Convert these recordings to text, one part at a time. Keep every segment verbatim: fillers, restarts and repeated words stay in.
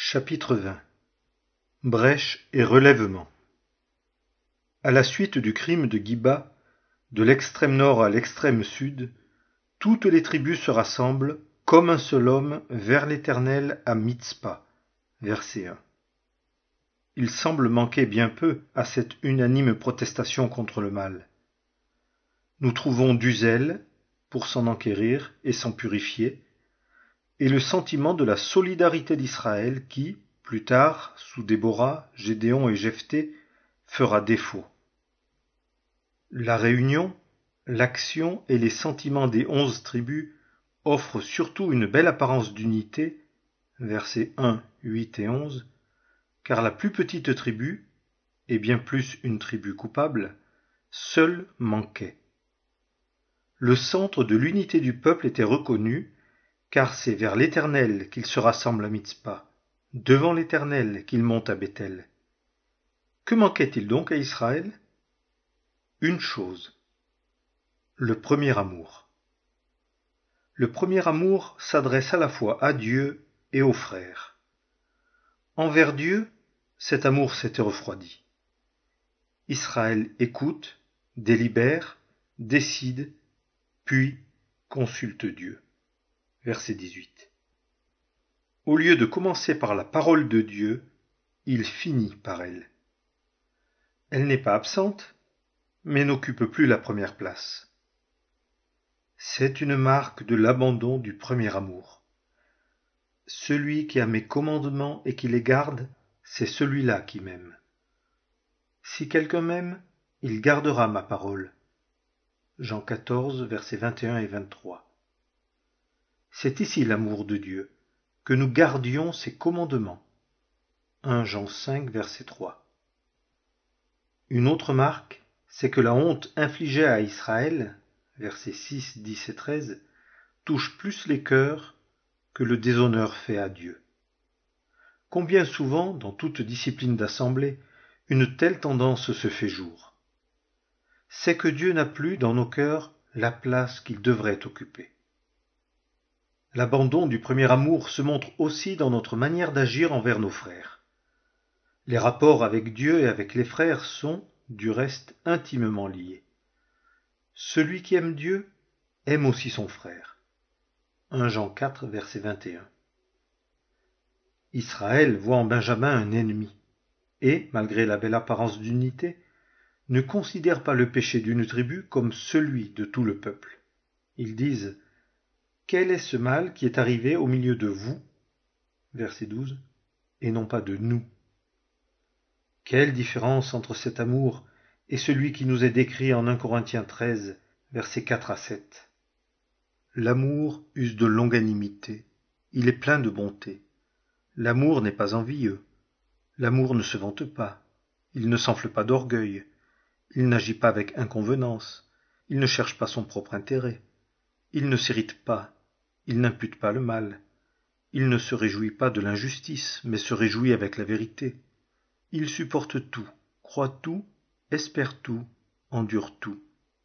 Chapitre vingt. Brèche et relèvement. À la suite du crime de Guiba, de l'extrême nord à l'extrême sud, toutes les tribus se rassemblent, comme un seul homme, vers l'Éternel à Mitzpa. Verset un. Il semble manquer bien peu à cette unanime protestation contre le mal. Nous trouvons du zèle pour s'en enquérir et s'en purifier, et le sentiment de la solidarité d'Israël qui, plus tard, sous Déborah, Gédéon et Jephthé, fera défaut. La réunion, l'action et les sentiments des onze tribus offrent surtout une belle apparence d'unité, versets un, huit et onze, car la plus petite tribu, et bien plus une tribu coupable, seule manquait. Le centre de l'unité du peuple était reconnu, car c'est vers l'Éternel qu'il se rassemble à Mitzpa, devant l'Éternel qu'il monte à Béthel. Que manquait-il donc à Israël ? Une chose, le premier amour. Le premier amour s'adresse à la fois à Dieu et aux frères. Envers Dieu, cet amour s'était refroidi. Israël écoute, délibère, décide, puis consulte Dieu. Verset dix-huit. Au lieu de commencer par la parole de Dieu, il finit par elle. Elle n'est pas absente, mais n'occupe plus la première place. C'est une marque de l'abandon du premier amour. Celui qui a mes commandements et qui les garde, c'est celui-là qui m'aime. Si quelqu'un m'aime, il gardera ma parole. Jean quatorze, versets vingt et un et vingt-trois. C'est ici l'amour de Dieu, que nous gardions ses commandements. un Jean cinq, verset trois. Une autre marque, c'est que la honte infligée à Israël, versets six, dix et treize, touche plus les cœurs que le déshonneur fait à Dieu. Combien souvent, dans toute discipline d'assemblée, une telle tendance se fait jour. C'est que Dieu n'a plus dans nos cœurs la place qu'il devrait occuper. L'abandon du premier amour se montre aussi dans notre manière d'agir envers nos frères. Les rapports avec Dieu et avec les frères sont, du reste, intimement liés. Celui qui aime Dieu aime aussi son frère. un Jean quatre, verset vingt et un. Israël voit en Benjamin un ennemi, et, malgré la belle apparence d'unité, ne considère pas le péché d'une tribu comme celui de tout le peuple. Ils disent « Quel est ce mal qui est arrivé au milieu de vous ?» verset douze, et non pas de nous. Quelle différence entre cet amour et celui qui nous est décrit en un Corinthiens treize, versets quatre à sept. L'amour use de longanimité, il est plein de bonté. L'amour n'est pas envieux, l'amour ne se vante pas, il ne s'enfle pas d'orgueil, il n'agit pas avec inconvenance, il ne cherche pas son propre intérêt, il ne s'irrite pas, il n'impute pas le mal, il ne se réjouit pas de l'injustice, mais se réjouit avec la vérité. Il supporte tout, croit tout, espère tout, endure tout.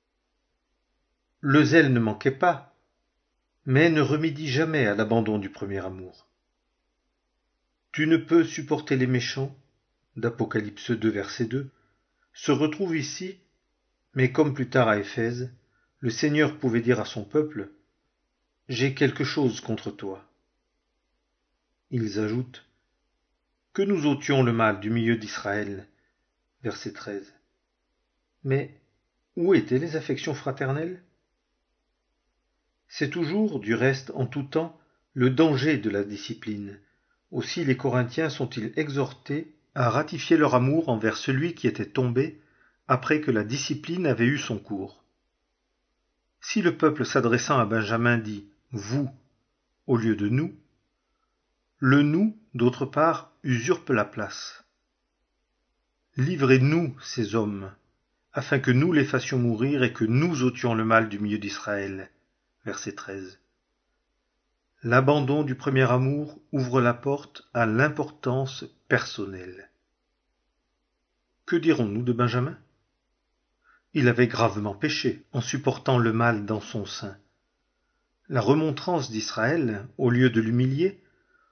Le zèle ne manquait pas, mais ne remédie jamais à l'abandon du premier amour. Tu ne peux supporter les méchants, d'Apocalypse deux, verset deux, se retrouve ici, mais comme plus tard à Éphèse, le Seigneur pouvait dire à son peuple « J'ai quelque chose contre toi ». Ils ajoutent « Que nous ôtions le mal du milieu d'Israël » verset treize. Mais où étaient les affections fraternelles ? C'est toujours, du reste, en tout temps, le danger de la discipline. Aussi les Corinthiens sont-ils exhortés à ratifier leur amour envers celui qui était tombé après que la discipline avait eu son cours. Si le peuple s'adressant à Benjamin dit « vous » au lieu de « nous », le « nous », d'autre part, usurpe la place. Livrez-nous ces hommes, afin que nous les fassions mourir et que nous ôtions le mal du milieu d'Israël. Verset treize. L'abandon du premier amour ouvre la porte à l'importance personnelle. Que dirons-nous de Benjamin ? Il avait gravement péché en supportant le mal dans son sein. La remontrance d'Israël, au lieu de l'humilier,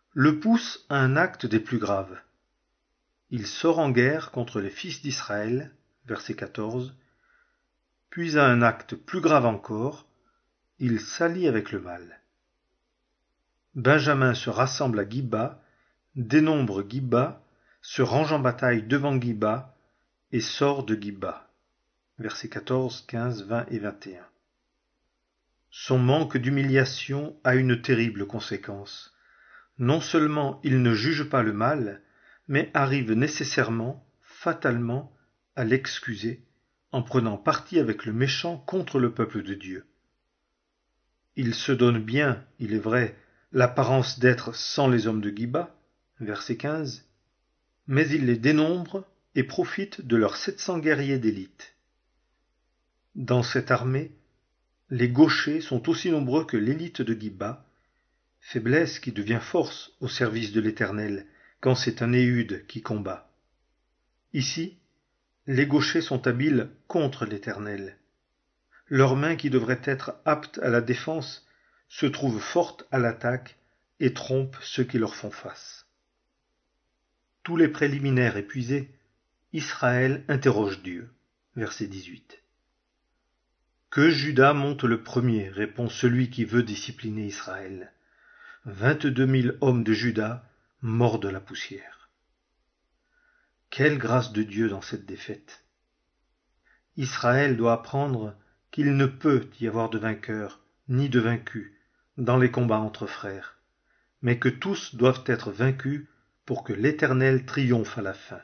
le pousse à un acte des plus graves. Il sort en guerre contre les fils d'Israël, verset quatorze, puis à un acte plus grave encore, il s'allie avec le mal. Benjamin se rassemble à Giba, dénombre Giba, se range en bataille devant Giba et sort de Giba. Versets quatorze, quinze, vingt et vingt et un. Son manque d'humiliation a une terrible conséquence. Non seulement il ne juge pas le mal, mais arrive nécessairement, fatalement, à l'excuser, en prenant parti avec le méchant contre le peuple de Dieu. Il se donne bien, il est vrai, l'apparence d'être sans les hommes de Giba, verset quinze, mais il les dénombre et profite de leurs sept cents guerriers d'élite. Dans cette armée, les gauchers sont aussi nombreux que l'élite de Giba, faiblesse qui devient force au service de l'Éternel quand c'est un Éhud qui combat. Ici, les gauchers sont habiles contre l'Éternel. Leurs mains qui devraient être aptes à la défense se trouvent fortes à l'attaque et trompent ceux qui leur font face. Tous les préliminaires épuisés, Israël interroge Dieu. Verset dix-huit. Que Juda monte le premier, répond celui qui veut discipliner Israël. Vingt-deux mille hommes de Juda morts de la poussière. Quelle grâce de Dieu dans cette défaite! Israël doit apprendre qu'il ne peut y avoir de vainqueur ni de vaincu dans les combats entre frères, mais que tous doivent être vaincus pour que l'Éternel triomphe à la fin.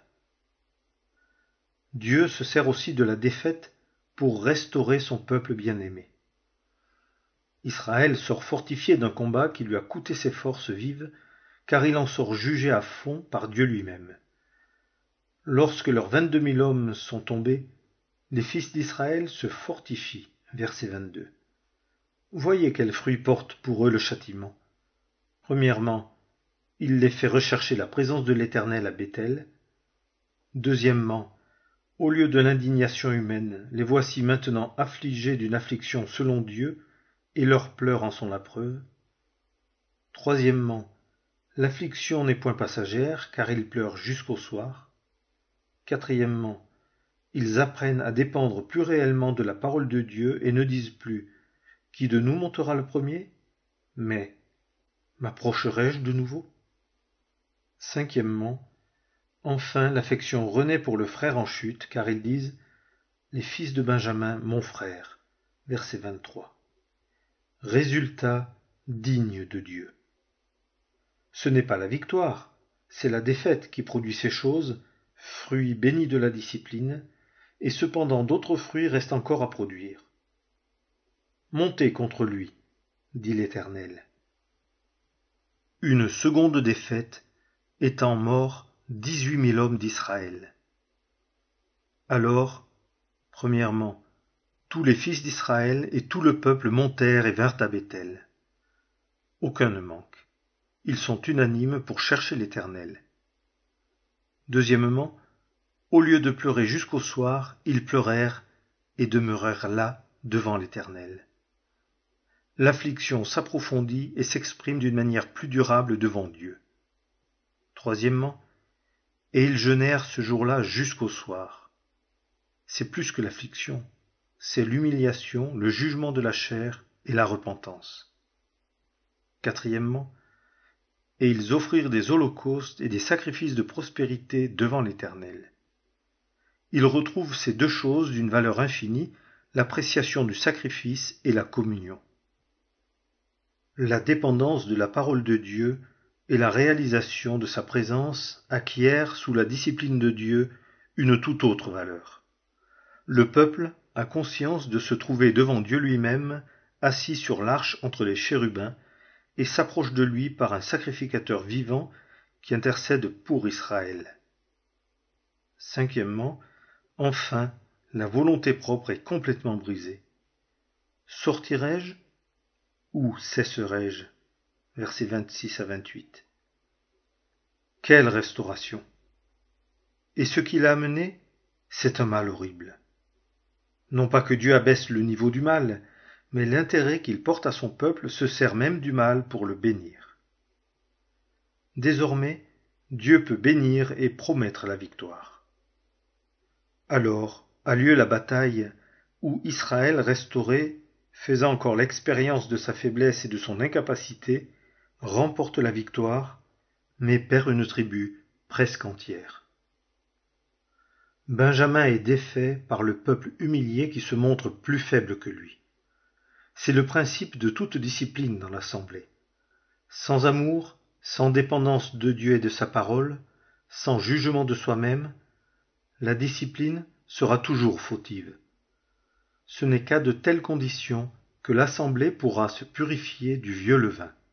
Dieu se sert aussi de la défaite pour restaurer son peuple bien-aimé. Israël sort fortifié d'un combat qui lui a coûté ses forces vives, car il en sort jugé à fond par Dieu lui-même. Lorsque leurs vingt-deux mille hommes sont tombés, les fils d'Israël se fortifient. Verset vingt-deux. Voyez quel fruit porte pour eux le châtiment. Premièrement, il les fait rechercher la présence de l'Éternel à Béthel. Deuxièmement, au lieu de l'indignation humaine, les voici maintenant affligés d'une affliction selon Dieu, et leurs pleurs en sont la preuve. Troisièmement, l'affliction n'est point passagère, car ils pleurent jusqu'au soir. Quatrièmement, ils apprennent à dépendre plus réellement de la parole de Dieu et ne disent plus « Qui de nous montera le premier ?» mais « M'approcherai-je de nouveau ?» Cinquièmement, enfin l'affection renaît pour le frère en chute, car ils disent « Les fils de Benjamin, mon frère » verset vingt-trois. Résultat digne de Dieu. Ce n'est pas la victoire, c'est la défaite qui produit ces choses, fruit béni de la discipline, et cependant d'autres fruits restent encore à produire. Montez contre lui, dit l'Éternel. Une seconde défaite, étant morts dix-huit mille hommes d'Israël. Alors, premièrement, tous les fils d'Israël et tout le peuple montèrent et vinrent à Béthel. Aucun ne manque. Ils sont unanimes pour chercher l'Éternel. Deuxièmement, au lieu de pleurer jusqu'au soir, ils pleurèrent et demeurèrent là devant l'Éternel. L'affliction s'approfondit et s'exprime d'une manière plus durable devant Dieu. Troisièmement, et ils jeûnèrent ce jour-là jusqu'au soir. C'est plus que l'affliction, c'est l'humiliation, le jugement de la chair et la repentance. Quatrièmement, et ils offrirent des holocaustes et des sacrifices de prospérité devant l'Éternel. Ils retrouvent ces deux choses d'une valeur infinie, l'appréciation du sacrifice et la communion. La dépendance de la parole de Dieu et la réalisation de sa présence acquièrent sous la discipline de Dieu une toute autre valeur. Le peuple a conscience de se trouver devant Dieu lui-même, assis sur l'arche entre les chérubins, et s'approche de lui par un sacrificateur vivant qui intercède pour Israël. Cinquièmement, enfin, la volonté propre est complètement brisée. Sortirai-je ou cesserai-je? Versets vingt-six à vingt-huit. Quelle restauration! Et ce qui l'a amené, c'est un mal horrible. Non pas que Dieu abaisse le niveau du mal, mais l'intérêt qu'il porte à son peuple se sert même du mal pour le bénir. Désormais, Dieu peut bénir et promettre la victoire. Alors a lieu la bataille où Israël restauré, faisant encore l'expérience de sa faiblesse et de son incapacité, remporte la victoire, mais perd une tribu presque entière. Benjamin est défait par le peuple humilié qui se montre plus faible que lui. C'est le principe de toute discipline dans l'assemblée. Sans amour, sans dépendance de Dieu et de sa parole, sans jugement de soi-même, la discipline sera toujours fautive. Ce n'est qu'à de telles conditions que l'assemblée pourra se purifier du vieux levain.